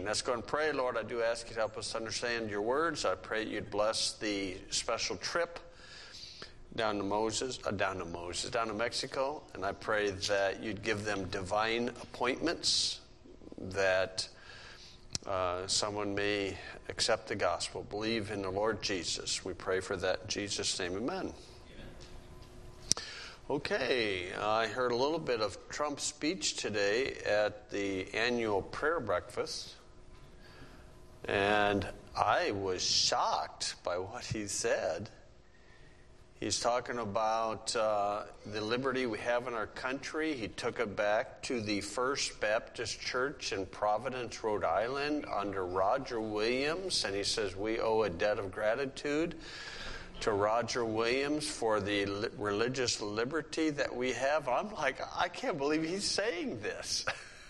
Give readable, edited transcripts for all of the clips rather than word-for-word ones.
let's go and pray. Lord, I do ask you to help us understand your words. I pray you'd bless the special trip down to Mexico. And I pray that you'd give them divine appointments, that someone may accept the gospel, believe in the Lord Jesus. We pray for that in Jesus' name, amen. Okay, I heard a little bit of Trump's speech today at the annual prayer breakfast, and I was shocked by what he said. He's talking about the liberty we have in our country. He took it back to the First Baptist Church in Providence, Rhode Island, under Roger Williams, and he says we owe a debt of gratitude to Roger Williams for the religious liberty that we have. I'm like, I can't believe he's saying this.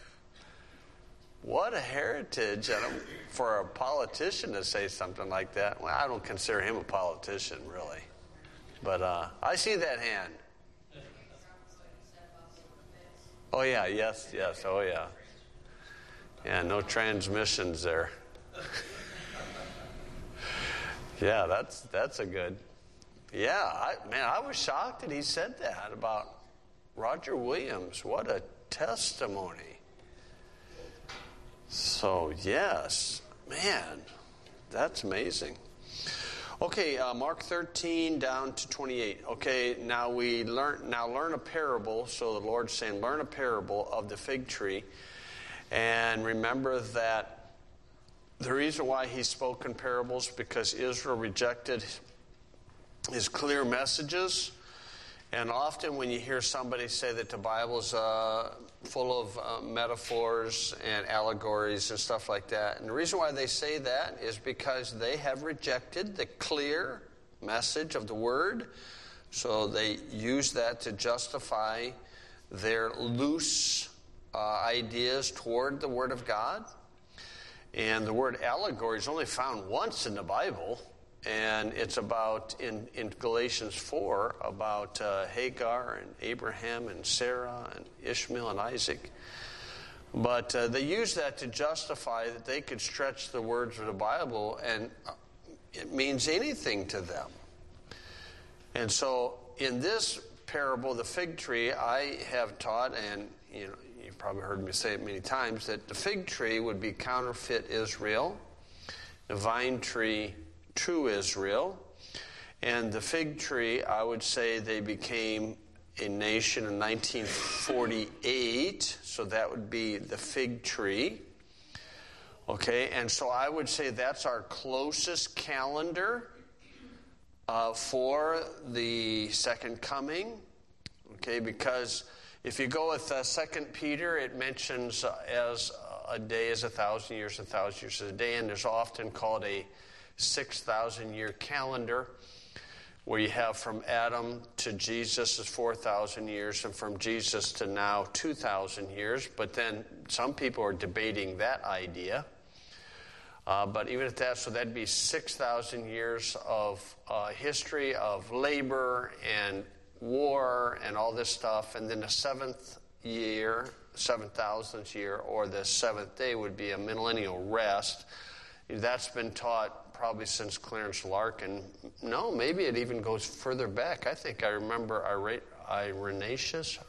What a heritage for a politician to say something like that. Well, I don't consider him a politician, really. But I see that hand. Oh, yeah, yes, oh, yeah. Yeah, no transmissions there. Yeah, that's a good. Yeah, I was shocked that he said that about Roger Williams. What a testimony. So, yes, man, that's amazing. Okay, Mark 13 down to 28. Okay, now learn a parable. So the Lord's saying, learn a parable of the fig tree, and remember that the reason why he spoke in parables because Israel rejected his clear messages. And often when you hear somebody say that the Bible's full of metaphors and allegories and stuff like that, and the reason why they say that is because they have rejected the clear message of the Word. So they use that to justify their loose ideas toward the Word of God. And the word allegory is only found once in the Bible, and it's about, in Galatians 4, about Hagar and Abraham and Sarah and Ishmael and Isaac. But they use that to justify that they could stretch the words of the Bible, and it means anything to them. And so in this parable, the fig tree, I have taught, and you've probably heard me say it many times, that the fig tree would be counterfeit Israel, the vine tree, true Israel, and the fig tree, I would say they became a nation in 1948, so that would be the fig tree. Okay, and so I would say that's our closest calendar for the second coming. Okay, because if you go with 2 Peter, it mentions as a day is 1,000 years, 1,000 years is a day, and there's often called a 6,000-year calendar, where you have from Adam to Jesus is 4,000 years, and from Jesus to now 2,000 years. But then some people are debating that idea. But even at that, so that'd be 6,000 years of history of labor and war and all this stuff, and then the 7,000th year, or the seventh day, would be a millennial rest. That's been taught probably since Clarence Larkin. No, maybe it even goes further back. I think I remember Irenaeus.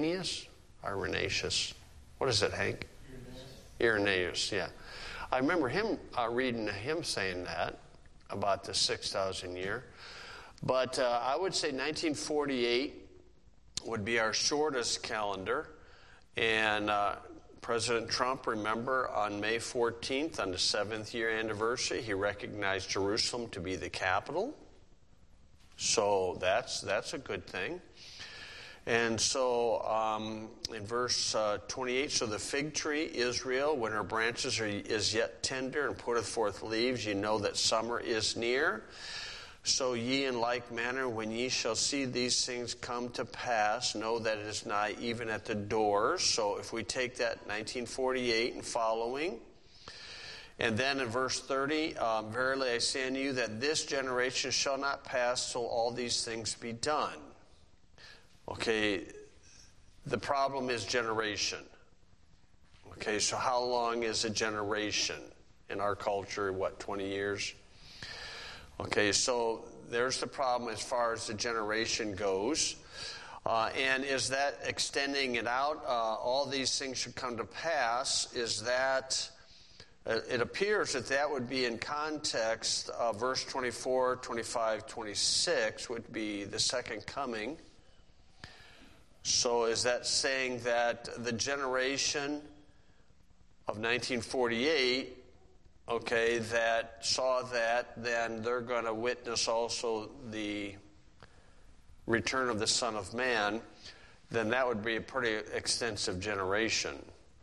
What is it, Hank? Irenaeus, yeah. I remember him reading him saying that about the 6,000 year. But I would say 1948 would be our shortest calendar. And President Trump, remember, on May 14th, on the 7th year anniversary, he recognized Jerusalem to be the capital. So that's a good thing. And so in verse 28, so the fig tree, Israel, when her branches is yet tender and putteth forth leaves, you know that summer is near. So ye in like manner, when ye shall see these things come to pass, know that it is nigh even at the doors. So if we take that 1948 and following, and then in verse 30, verily I say unto you that this generation shall not pass till all these things be done. Okay, the problem is generation. Okay, so how long is a generation? In our culture, 20 years? Okay, so there's the problem as far as the generation goes. And is that extending it out? All these things should come to pass. Is that, it appears that would be in context of verse 24, 25, 26, would be the second coming. So is that saying that the generation of 1948, okay, that saw that, then they're going to witness also the return of the Son of Man, then that would be a pretty extensive generation.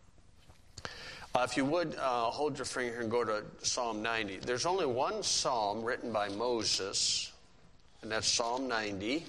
If you would, hold your finger and go to Psalm 90. There's only one psalm written by Moses, and that's Psalm 90.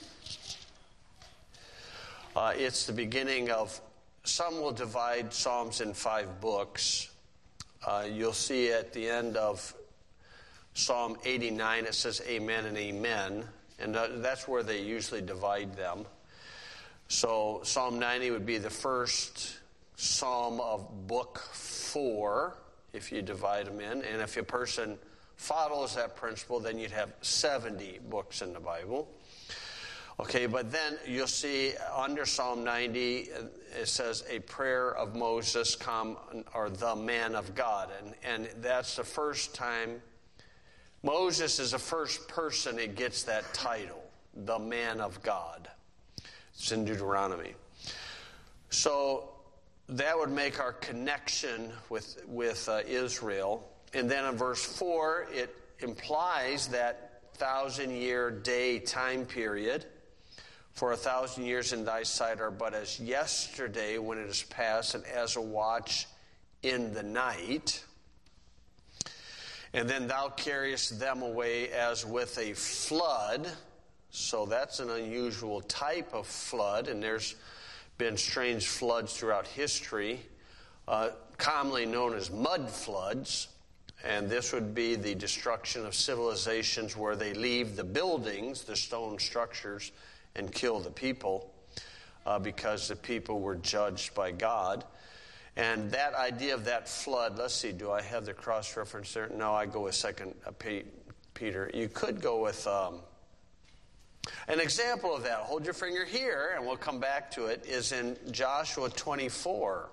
It's the beginning of, some will divide Psalms in 5 books. You'll see at the end of Psalm 89, it says amen and amen. And that's where they usually divide them. So Psalm 90 would be the first psalm of book 4, if you divide them in. And if a person follows that principle, then you'd have 70 books in the Bible. Okay, but then you'll see under Psalm 90, it says a prayer of Moses, or the man of God. And that's the first time Moses is the first person that gets that title, the man of God. It's in Deuteronomy. So that would make our connection with Israel. And then in verse 4, it implies that 1,000-year day time period. For 1,000 years in thy sight are but as yesterday when it is past, and as a watch in the night. And then thou carriest them away as with a flood. So that's an unusual type of flood, and there's been strange floods throughout history, commonly known as mud floods. And this would be the destruction of civilizations where they leave the buildings, the stone structures, and kill the people because the people were judged by God. And that idea of that flood, let's see, do I have the cross-reference there? No, I go with 2 Peter. You could go with an example of that. Hold your finger here, and we'll come back to it, is in Joshua 24.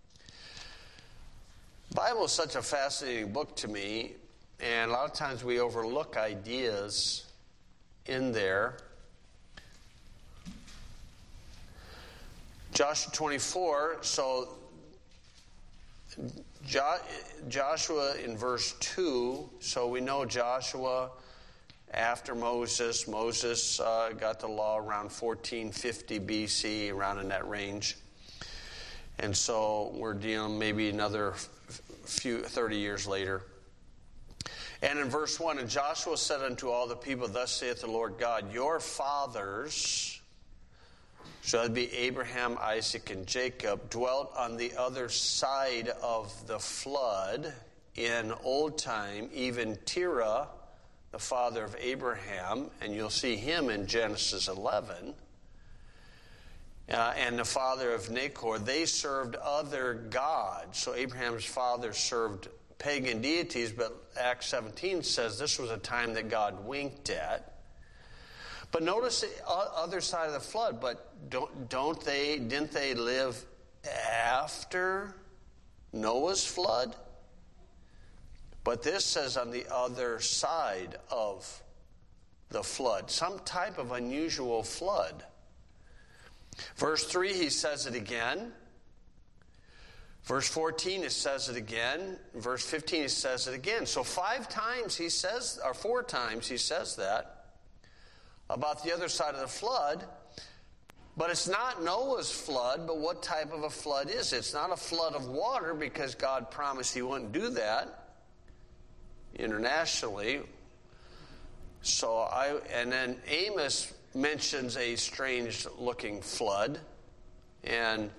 The Bible is such a fascinating book to me, and a lot of times we overlook ideas in there. Joshua 24, so Joshua in verse 2, so we know Joshua after Moses got the law around 1450 BC, around in that range. And so we're dealing maybe another 30 years later. And in verse 1, and Joshua said unto all the people, thus saith the Lord God, your fathers, so that'd be Abraham, Isaac, and Jacob, dwelt on the other side of the flood in old time, even Terah, the father of Abraham, and you'll see him in Genesis 11, and the father of Nahor. They served other gods. So Abraham's father served pagan deities, but Acts 17 says this was a time that God winked at. But notice the other side of the flood. But didn't they live after Noah's flood? But this says on the other side of the flood, some type of unusual flood. Verse 3, he says it again. Verse 14, it says it again. Verse 15, he says it again. So 5 times he says, or 4 times he says that about the other side of the flood. But it's not Noah's flood, but what type of a flood is it? It's not a flood of water, because God promised he wouldn't do that internationally. And then Amos mentions a strange looking flood. And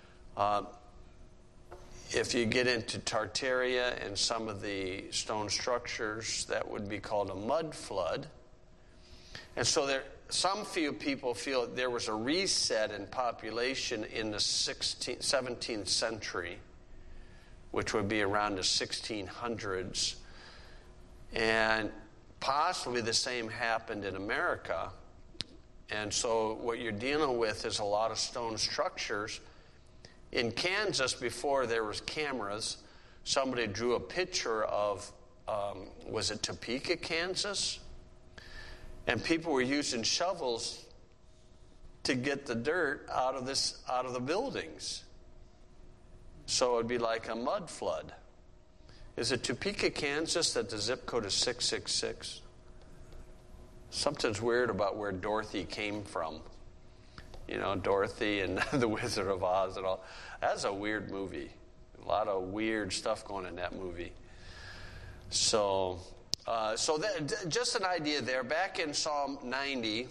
if you get into Tartaria and some of the stone structures, that would be called a mud flood. And so some few people feel there was a reset in population in the 17th century. which would be around the 1600s. And possibly the same happened in America. And so what you're dealing with is a lot of stone structures. In Kansas, before there was cameras, somebody drew a picture of, was it Topeka, Kansas? And people were using shovels to get the dirt out of the buildings. So it'd be like a mud flood. Is it Topeka, Kansas that the zip code is 666? Something's weird about where Dorothy came from. You know, Dorothy and the Wizard of Oz and all. That's a weird movie. A lot of weird stuff going in that movie. So that, just an idea there. Back in Psalm 90,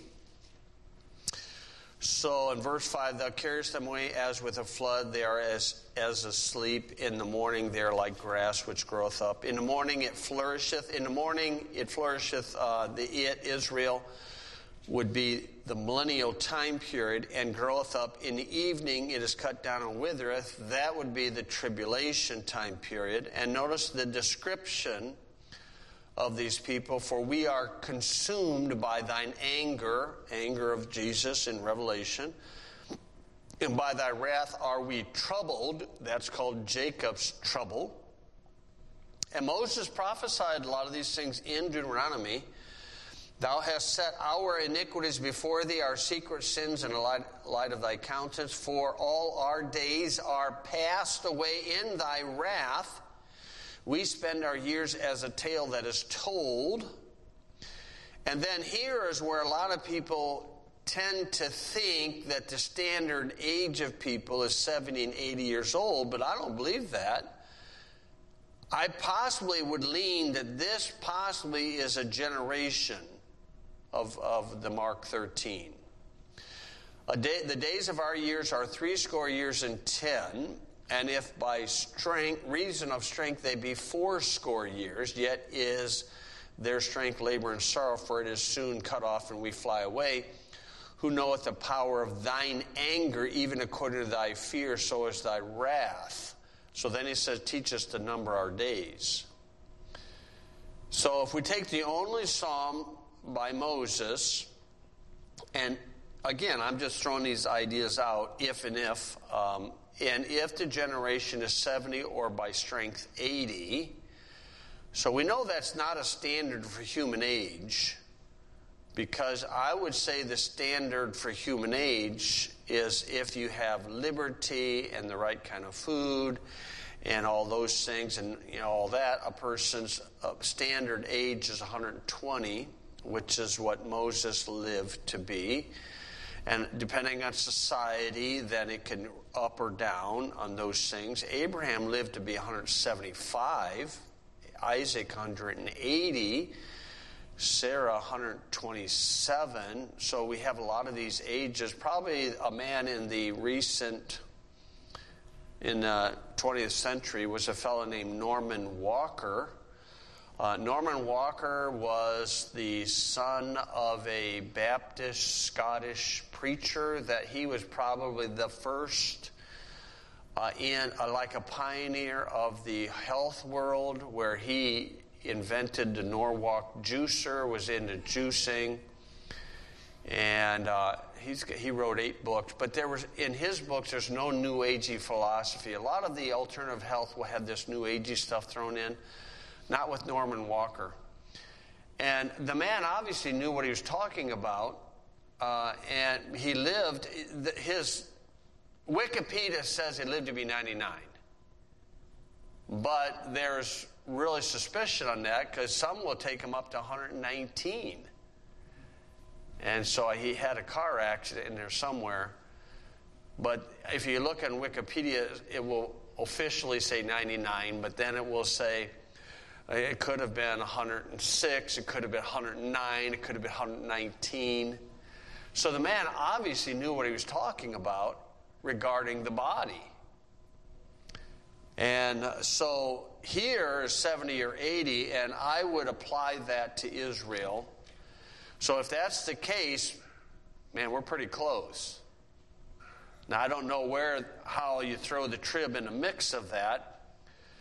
so in verse 5, thou carriest them away as with a flood. They are as asleep. In the morning they are like grass which groweth up. In the morning it flourisheth. In the morning it flourisheth. Israel, would be the millennial time period, and groweth up. In the evening it is cut down and withereth. That would be the tribulation time period. And notice the description of these people. For we are consumed by thine anger of Jesus in Revelation. And by thy wrath are we troubled. That's called Jacob's trouble. And Moses prophesied a lot of these things in Deuteronomy. Thou hast set our iniquities before thee, our secret sins in the light of thy countenance. For all our days are passed away in thy wrath. We spend our years as a tale that is told. And then here is where a lot of people tend to think that the standard age of people is 70 and 80 years old, but I don't believe that. I possibly would lean that this possibly is a generation of the Mark 13. The days of our years are 80 years and 10, and if by reason of strength they be 80 years, yet is their strength labor and sorrow, for it is soon cut off and we fly away. Who knoweth the power of thine anger, even according to thy fear, so is thy wrath. So then he says, teach us to number our days. So if we take the only psalm by Moses, and again, I'm just throwing these ideas out, if, and if the generation is 70 or by strength 80, so we know that's not a standard for human age, because I would say the standard for human age is if you have liberty and the right kind of food and all those things and all that, a person's standard age is 120, which is what Moses lived to be. And depending on society, then it can up or down on those things. Abraham lived to be 175, Isaac 180, Sarah 127. So we have a lot of these ages. Probably a man in the 20th century was a fellow named Norman Walker. Norman Walker was the son of a Baptist Scottish preacher. That he was probably the first like a pioneer of the health world, where he invented the Norwalk juicer, was into juicing, and he wrote 8 books. But in his books, there's no New Agey philosophy. A lot of the alternative health will have this New Agey stuff thrown in. Not with Norman Walker. And the man obviously knew what he was talking about, and he lived, his Wikipedia says he lived to be 99. But there's really suspicion on that, because some will take him up to 119. And so he had a car accident in there somewhere. But if you look on Wikipedia, it will officially say 99, but then it will say, it could have been 106, it could have been 109, it could have been 119. So the man obviously knew what he was talking about regarding the body. And so here is 70 or 80, and I would apply that to Israel. So if that's the case, man, we're pretty close. Now, I don't know how you throw the trib in the mix of that.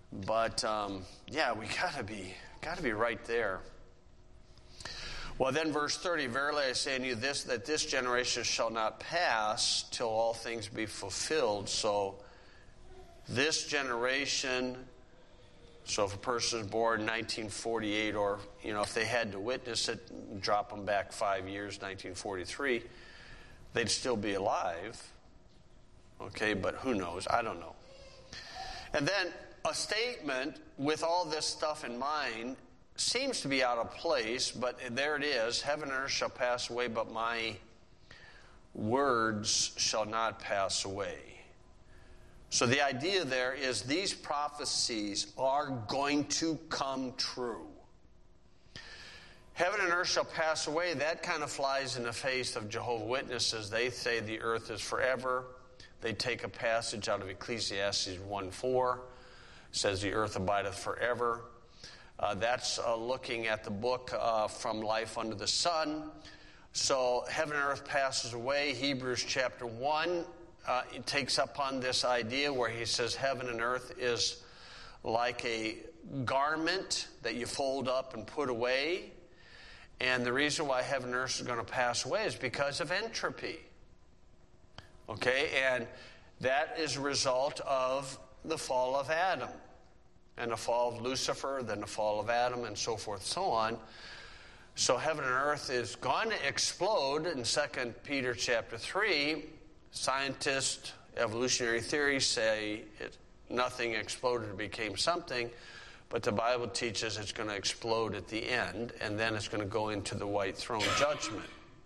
But yeah, we gotta be right there. Well, then verse 30, verily I say unto you this, that this generation shall not pass till all things be fulfilled. So this generation, so if a person is born in 1948, or if they had to witness it, drop them back 5 years, 1943, they'd still be alive. Okay, but who knows? I don't know. And then a statement with all this stuff in mind seems to be out of place, but there it is. Heaven and earth shall pass away, but my words shall not pass away. So the idea there is these prophecies are going to come true. Heaven and earth shall pass away. That kind of flies in the face of Jehovah's Witnesses. They say the earth is forever. They take a passage out of Ecclesiastes 1:4. Says the earth abideth forever. That's looking at the book From Life Under the Sun. So heaven and earth passes away. Hebrews chapter 1 it takes up on this idea where he says heaven and earth is like a garment that you fold up and put away. And the reason why heaven and earth is going to pass away is because of entropy. Okay, and that is a result of the fall of Adam. And the fall of Lucifer, then the fall of Adam, and so forth, so on. So heaven and earth is going to explode in 2 Peter chapter 3. Scientists, evolutionary theories say nothing exploded, became something. But the Bible teaches it's going to explode at the end, and then it's going to go into the white throne judgment.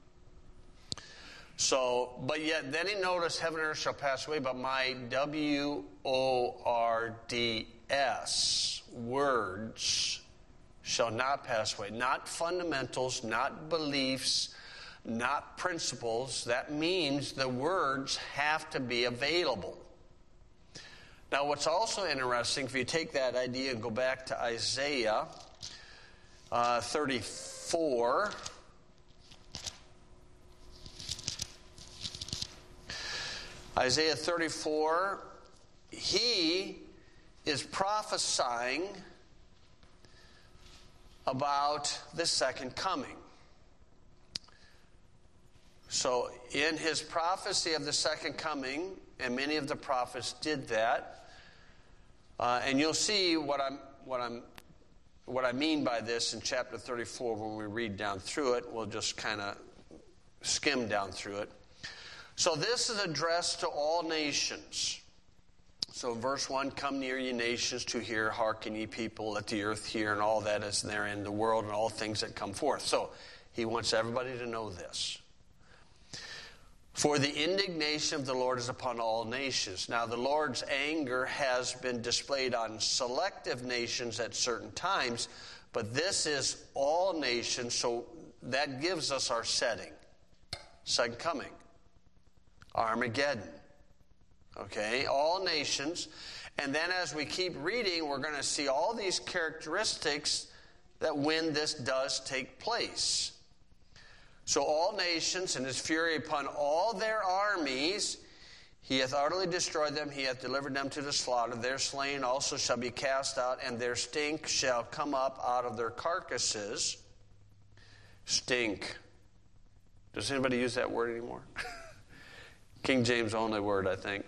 So, but yet, then he noticed heaven and earth shall pass away, but my words words shall not pass away. Not fundamentals, not beliefs, not principles. That means the words have to be available. Now, what's also interesting, if you take that idea and go back to Isaiah 34. Isaiah 34, he is prophesying about the second coming. So in his prophecy of the second coming, and many of the prophets did that, and you'll see what I mean by this in chapter 34 when we read down through it. We'll just kind of skim down through it. So this is addressed to all nations. So verse 1, come near ye nations to hear, hearken ye people, let the earth hear, and all that is therein, the world and all things that come forth. So he wants everybody to know this. For the indignation of the Lord is upon all nations. Now the Lord's anger has been displayed on selective nations at certain times, but this is all nations, so that gives us our setting. Second coming. Armageddon. Okay, all nations. And then as we keep reading, we're going to see all these characteristics that when this does take place. So all nations, and his fury upon all their armies, he hath utterly destroyed them, he hath delivered them to the slaughter. Their slain also shall be cast out, and their stink shall come up out of their carcasses. Stink. Does anybody use that word anymore? King James only word, I think.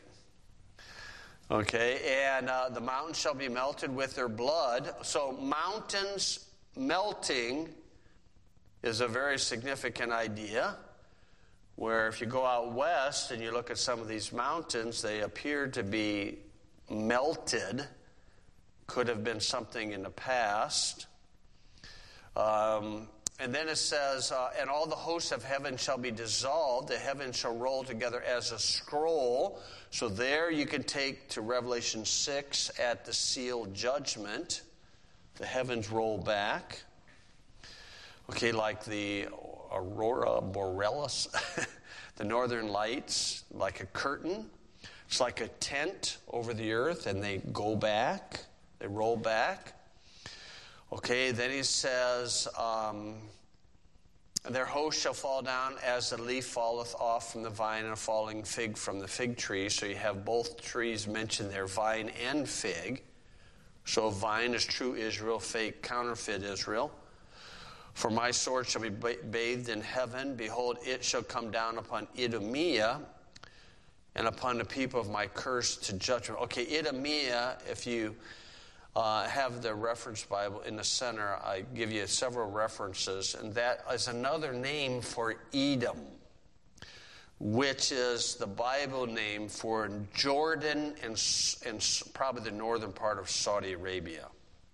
Okay, and the mountains shall be melted with their blood. So mountains melting is a very significant idea, where if you go out west and you look at some of these mountains, they appear to be melted. Could have been something in the past. And then it says, and all the hosts of heaven shall be dissolved. The heavens shall roll together as a scroll. So there you can take to Revelation 6 at the seal judgment. The heavens roll back. Okay, like the aurora borealis, the northern lights, like a curtain. It's like a tent over the earth, and they go back. They roll back. Okay, then he says, their host shall fall down as the leaf falleth off from the vine and a falling fig from the fig tree. So you have both trees mentioned there, vine and fig. So a vine is true Israel, fake, counterfeit Israel. For my sword shall be bathed in heaven. Behold, it shall come down upon Idumea and upon the people of my curse to judgment. Okay, Idumea, if you have the reference Bible in the center, I give you several references, and that is another name for Edom, which is the Bible name for Jordan and probably the northern part of Saudi Arabia.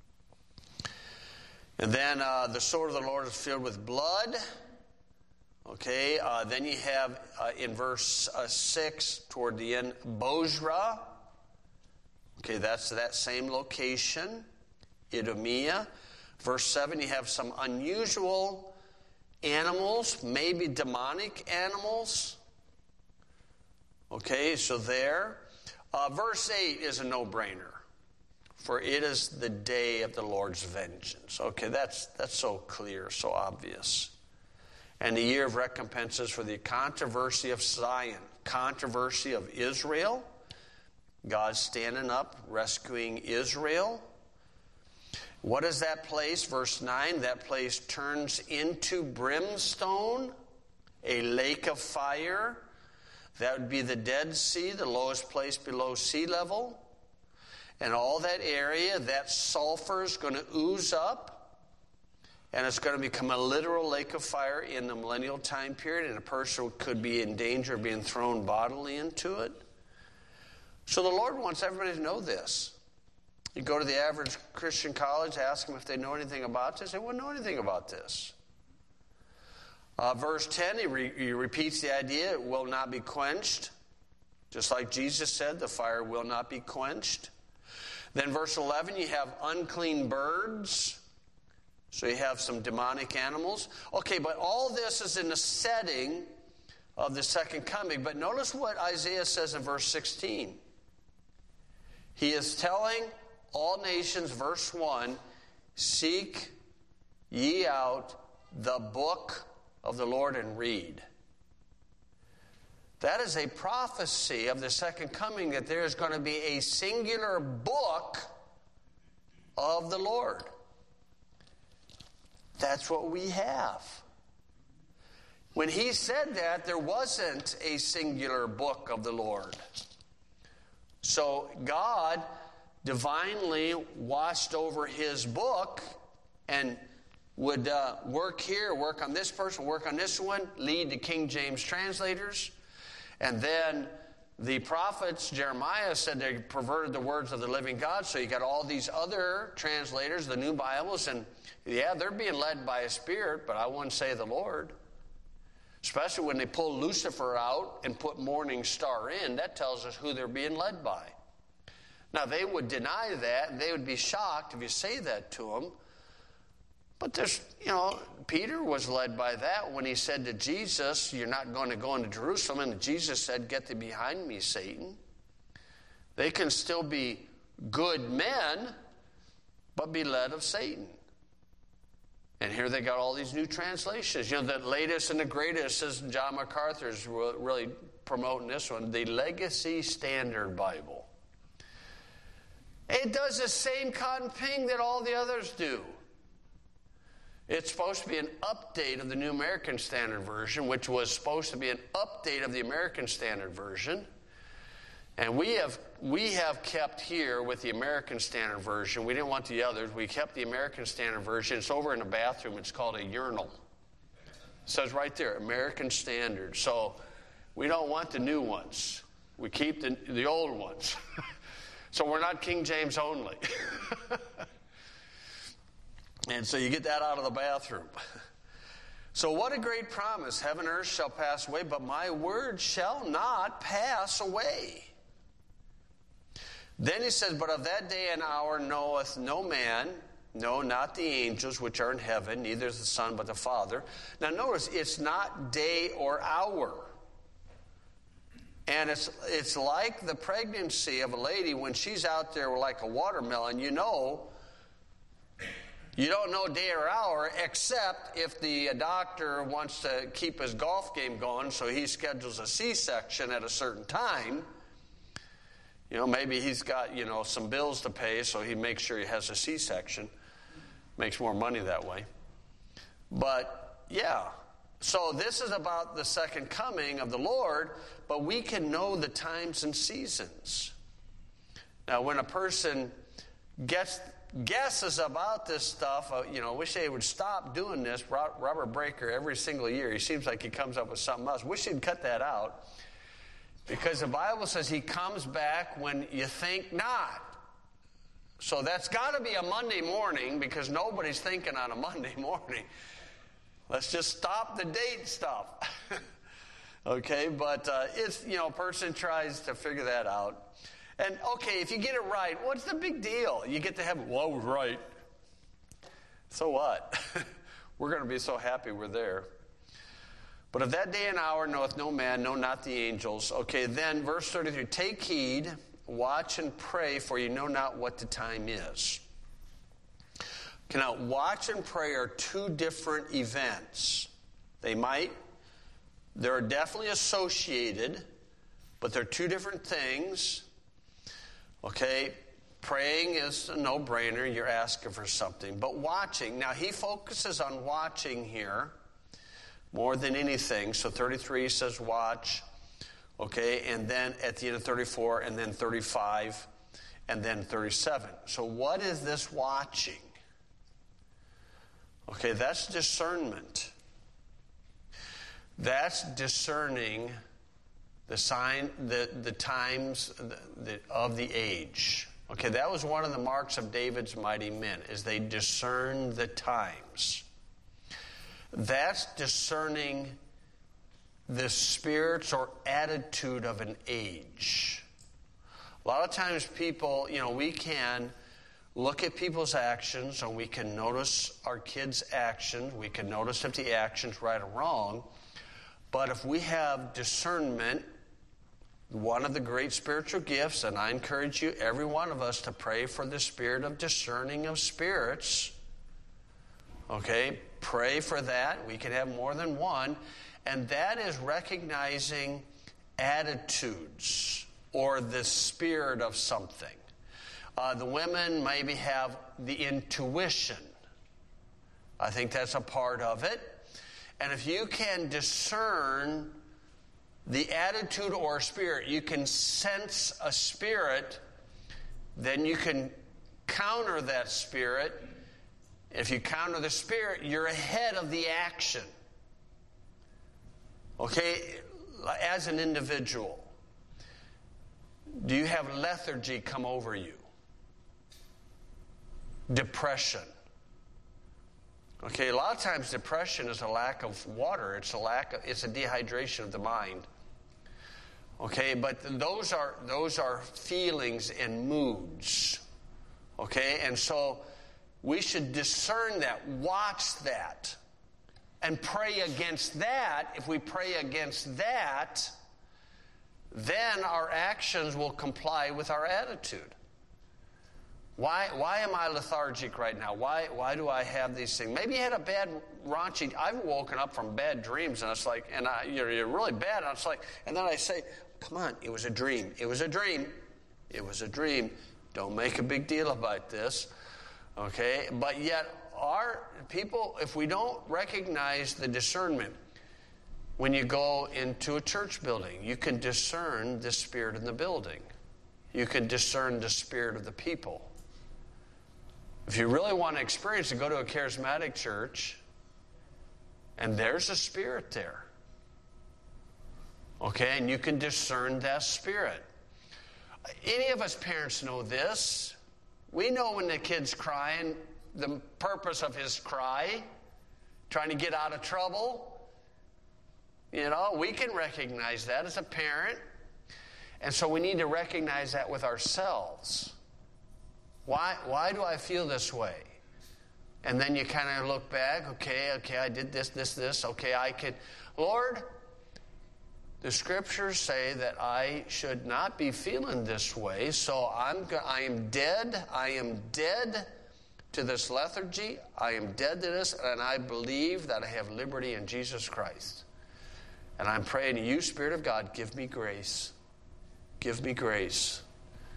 And then the sword of the Lord is filled with blood. Okay, then you have in verse 6 toward the end, Bozrah. Okay, that's that same location, Idumea. Verse 7, you have some unusual animals, maybe demonic animals. Okay, so there. Verse 8 is a no-brainer. For it is the day of the Lord's vengeance. Okay, that's so clear, so obvious. And the year of recompenses for the controversy of Zion, controversy of Israel. God standing up, rescuing Israel. What is that place? Verse 9, that place turns into brimstone, a lake of fire. That would be the Dead Sea, the lowest place below sea level. And all that area, that sulfur is going to ooze up, and it's going to become a literal lake of fire in the millennial time period, and a person could be in danger of being thrown bodily into it. So the Lord wants everybody to know this. You go to the average Christian college, ask them if they know anything about this. They wouldn't know anything about this. Verse 10, he repeats the idea, it will not be quenched. Just like Jesus said, the fire will not be quenched. Then verse 11, you have unclean birds. So you have some demonic animals. Okay, but all this is in the setting of the second coming. But notice what Isaiah says in verse 16. He is telling all nations, verse 1, seek ye out the book of the Lord and read. That is a prophecy of the second coming, that there is going to be a singular book of the Lord. That's what we have. When he said that, there wasn't a singular book of the Lord. So God divinely watched over his book and would work here, work on this person, work on this one, lead the King James translators. And then the prophets, Jeremiah said they perverted the words of the living God. So you got all these other translators, the new Bibles, and yeah, they're being led by a spirit, but I wouldn't say the Lord. Especially when they pull Lucifer out and put Morning Star in, that tells us who they're being led by. Now, they would deny that, and they would be shocked if you say that to them. But there's, Peter was led by that when he said to Jesus, you're not going to go into Jerusalem. And Jesus said, get thee behind me, Satan. They can still be good men, but be led of Satan. And here they got all these new translations. The latest and the greatest, as John MacArthur's really promoting this one, the Legacy Standard Bible. It does the same cotton ping that all the others do. It's supposed to be an update of the New American Standard Version, which was supposed to be an update of the American Standard Version. And we have kept here with the American Standard Version. We didn't want the others. We kept the American Standard Version. It's over in the bathroom. It's called a urinal. It says right there, American Standard. So we don't want the new ones. We keep the old ones. So we're not King James only. And so you get that out of the bathroom. So what a great promise. Heaven and earth shall pass away, but my word shall not pass away. Then he says, but of that day and hour knoweth no man, no, not the angels which are in heaven, neither is the Son, but the Father. Now notice, it's not day or hour. And it's like the pregnancy of a lady when she's out there like a watermelon, you don't know day or hour, except if the doctor wants to keep his golf game going, so he schedules a C-section at a certain time. Maybe he's got, some bills to pay, so he makes sure he has a C-section. Makes more money that way. But, yeah. So this is about the second coming of the Lord, but we can know the times and seasons. Now, when a person guesses about this stuff, wish they would stop doing this. Robert Breaker, every single year, he seems like he comes up with something else. Wish he'd cut that out. Because the Bible says he comes back when you think not. So that's got to be a Monday morning, because nobody's thinking on a Monday morning. Let's just stop the date stuff. Okay, but a person tries to figure that out. And okay, if you get it right, what's the big deal? You get to heaven. Well, I was right. So what? We're going to be so happy we're there. But of that day and hour knoweth no man, no, not the angels. Okay, then verse 33, take heed, watch and pray, for you know not what the time is. Okay, now, watch and pray are two different events. They're definitely associated, but they're two different things. Okay, praying is a no-brainer. You're asking for something. But watching, now he focuses on watching here more than anything. So 33 says watch. Okay, and then at the end of 34, and then 35, and then 37. So what is this watching? Okay, that's discernment. That's discerning the times of the age. Okay, that was one of the marks of David's mighty men, is they discerned the times. That's discerning the spirits or attitude of an age. A lot of times people, we can look at people's actions, and we can notice our kids' actions. We can notice if the action's right or wrong. But if we have discernment, one of the great spiritual gifts, and I encourage you, every one of us, to pray for the spirit of discerning of spirits. Okay, pray for that. We can have more than one. And that is recognizing attitudes or the spirit of something. The women maybe have the intuition. I think that's a part of it. And if you can discern the attitude or spirit, you can sense a spirit, then you can counter that spirit. If you counter the spirit, you're ahead of the action. Okay, as an individual, do you have lethargy come over you? Depression. Okay, a lot of times depression is a lack of water. It's a dehydration of the mind. Okay, but those are feelings and moods. Okay, and so we should discern that, watch that, and pray against that. If we pray against that, then our actions will comply with our attitude. Why am I lethargic right now? Why do I have these things? Maybe you had a bad raunchy. I've woken up from bad dreams, and it's like, you're really bad. And it's like, and then I say, come on, it was a dream. It was a dream. It was a dream. Don't make a big deal about this. Okay? But yet, our people, if we don't recognize the discernment, when you go into a church building, you can discern the spirit in the building. You can discern the spirit of the people. If you really want to experience it, go to a charismatic church, and there's a spirit there. Okay, and you can discern that spirit. Any of us parents know this. We know when the kid's crying, the purpose of his cry, trying to get out of trouble. We can recognize that as a parent. And so we need to recognize that with ourselves. Why do I feel this way? And then you kind of look back, okay, I did this. Okay, I could. Lord, the scriptures say that I should not be feeling this way, so I am dead. I am dead to this lethargy. I am dead to this, and I believe that I have liberty in Jesus Christ. And I'm praying to you, Spirit of God, give me grace. Give me grace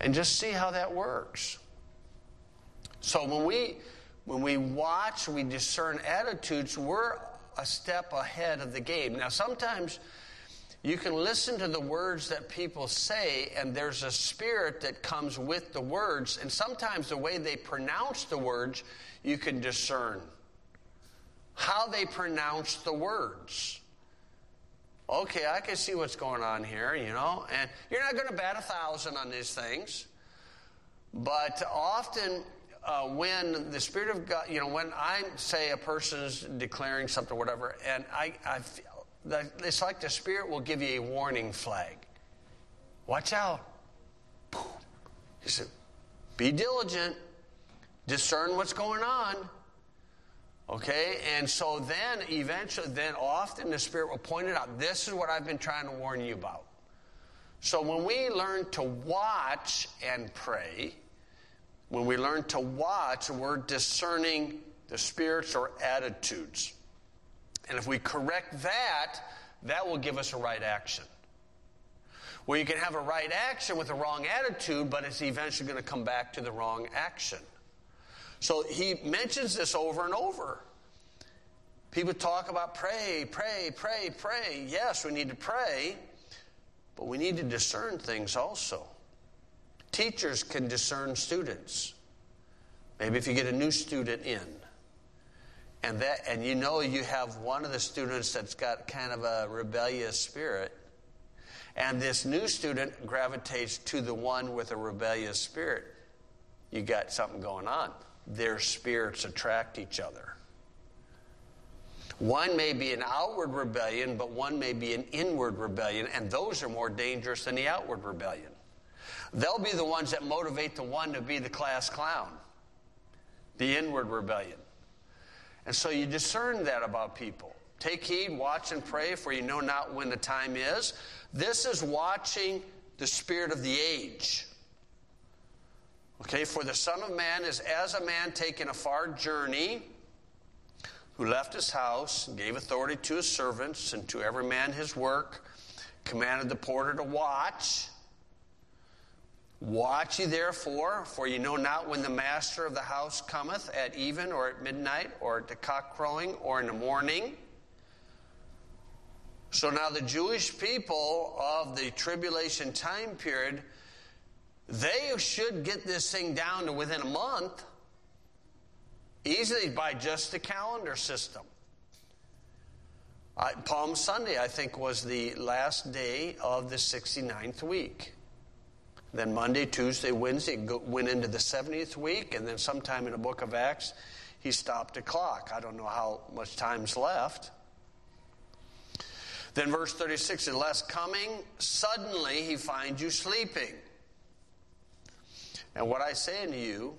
and just see how that works. So when we watch, we discern attitudes, we're a step ahead of the game. Now, sometimes you can listen to the words that people say, and there's a spirit that comes with the words, and sometimes the way they pronounce the words, you can discern how they pronounce the words. Okay, I can see what's going on here, and you're not going to bat 1,000 on these things, but often when the Spirit of God, when I say a person's declaring something, whatever, and I feel that it's like the Spirit will give you a warning flag. Watch out. He said, be diligent. Discern what's going on. Okay, and so then often the Spirit will point it out. This is what I've been trying to warn you about. So when we learn to watch and pray, when we learn to watch, we're discerning the spirits or attitudes. And if we correct that will give us a right action. Well, you can have a right action with a wrong attitude, but it's eventually going to come back to the wrong action. So he mentions this over and over. People talk about pray, pray, pray, pray. Yes, we need to pray, but we need to discern things also. Teachers can discern students. Maybe if you get a new student in, and you have one of the students that's got kind of a rebellious spirit, and this new student gravitates to the one with a rebellious spirit, you got something going on. Their spirits attract each other. One may be an outward rebellion, but one may be an inward rebellion, and those are more dangerous than the outward rebellion. They'll be the ones that motivate the one to be the class clown, the inward rebellion. And so you discern that about people. Take heed, watch and pray, for you know not when the time is. This is watching the spirit of the age. Okay, for the Son of Man is as a man taking a far journey, who left his house, and gave authority to his servants, and to every man his work, commanded the porter to watch. Watch ye therefore, for ye know not when the master of the house cometh, at even, or at midnight, or at the cock crowing, or in the morning. So now the Jewish people of the tribulation time period, they should get this thing down to within a month, easily by just the calendar system. Palm Sunday, I think, was the last day of the 69th week. Then Monday, Tuesday, Wednesday went into the 70th week, and then sometime in the book of Acts, he stopped the clock. I don't know how much time's left. Then verse 36, unless coming suddenly he finds you sleeping. And what I say unto you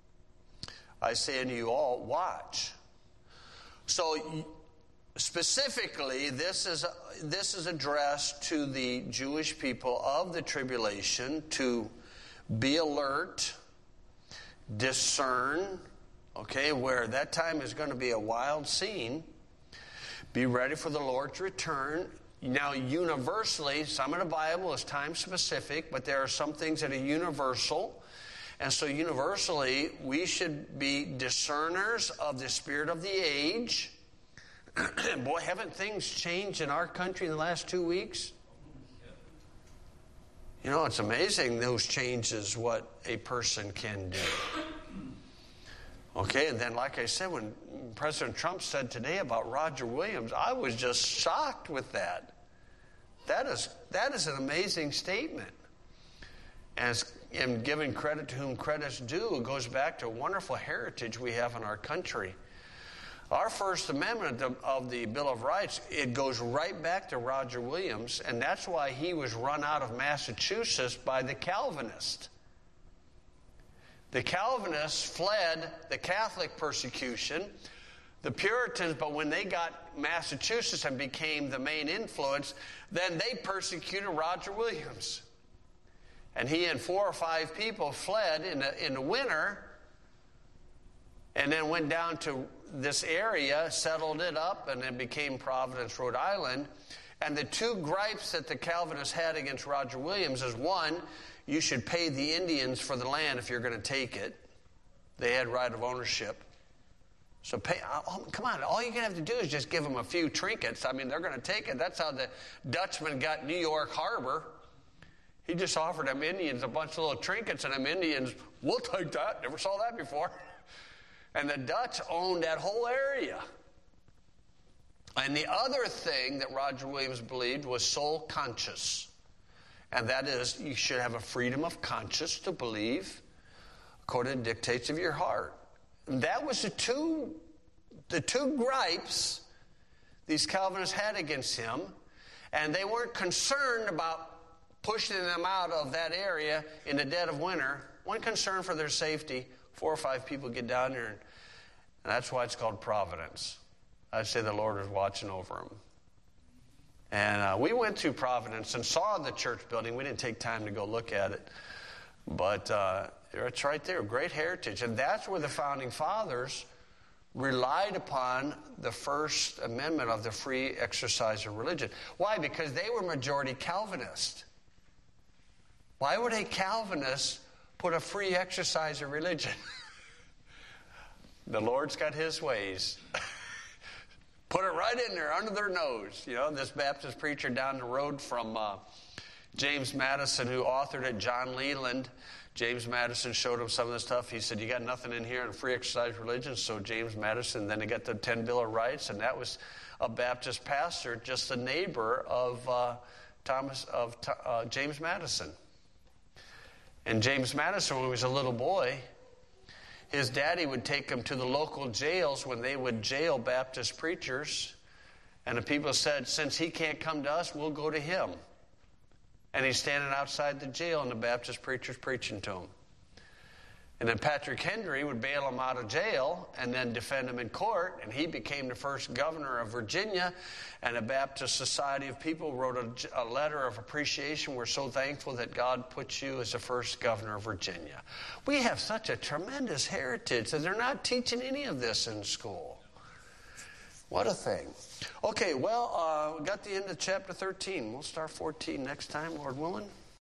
all, watch. So specifically, this is addressed to the Jewish people of the tribulation to be alert, discern, okay, where that time is going to be a wild scene. Be ready for the Lord's return. Now, universally, some of the Bible is time specific, but there are some things that are universal. And so universally, we should be discerners of the spirit of the age. Boy, haven't things changed in our country in the last 2 weeks? It's amazing those changes, what a person can do. Okay, and then like I said, when President Trump said today about Roger Williams, I was just shocked with that. That is an amazing statement. And giving credit to whom credit's due, it goes back to a wonderful heritage we have in our country. Our First Amendment of the Bill of Rights, it goes right back to Roger Williams, and that's why he was run out of Massachusetts by the Calvinists. The Calvinists fled the Catholic persecution. The Puritans, but when they got Massachusetts and became the main influence, then they persecuted Roger Williams. And he and 4 or 5 people fled in the winter and then went down to this area, settled it up, and then became Providence, Rhode Island. And the 2 gripes that the Calvinists had against Roger Williams is, one, you should pay the Indians for the land if you're going to take it. They had right of ownership. So come on, all you're going to have to do is just give them a few trinkets. I mean, they're going to take it. That's how the Dutchman got New York Harbor. He just offered them Indians a bunch of little trinkets, and them Indians, we'll take that. Never saw that before. And the Dutch owned that whole area. And the other thing that Roger Williams believed was soul conscious. And that is, you should have a freedom of conscience to believe according to the dictates of your heart. And that was the two gripes these Calvinists had against him. And they weren't concerned about pushing them out of that area in the dead of winter. One concern for their safety. 4 or 5 people get down there, and that's why it's called Providence. I'd say the Lord was watching over them. And we went to Providence and saw the church building. We didn't take time to go look at it. But it's right there, great heritage. And that's where the founding fathers relied upon the First Amendment of the free exercise of religion. Why? Because they were majority Calvinist. Why would a Calvinist put a free exercise of religion? The Lord's got his ways. Put it right in there, under their nose. You know, this Baptist preacher down the road from James Madison, who authored it, John Leland. James Madison showed him some of the stuff. He said, you got nothing in here on free exercise religion. So James Madison, then he got the 10 Bill of Rights, and that was a Baptist pastor, just a neighbor of James Madison. And James Madison, when he was a little boy, his daddy would take him to the local jails when they would jail Baptist preachers. And the people said, since he can't come to us, we'll go to him. And he's standing outside the jail, and the Baptist preacher's preaching to him. And then Patrick Henry would bail him out of jail and then defend him in court. And he became the first governor of Virginia. And the Baptist Society of People wrote a letter of appreciation. We're so thankful that God put you as the first governor of Virginia. We have such a tremendous heritage, and they're not teaching any of this in school. What a thing. Okay, well, we got the end of chapter 13. We'll start 14 next time, Lord willing.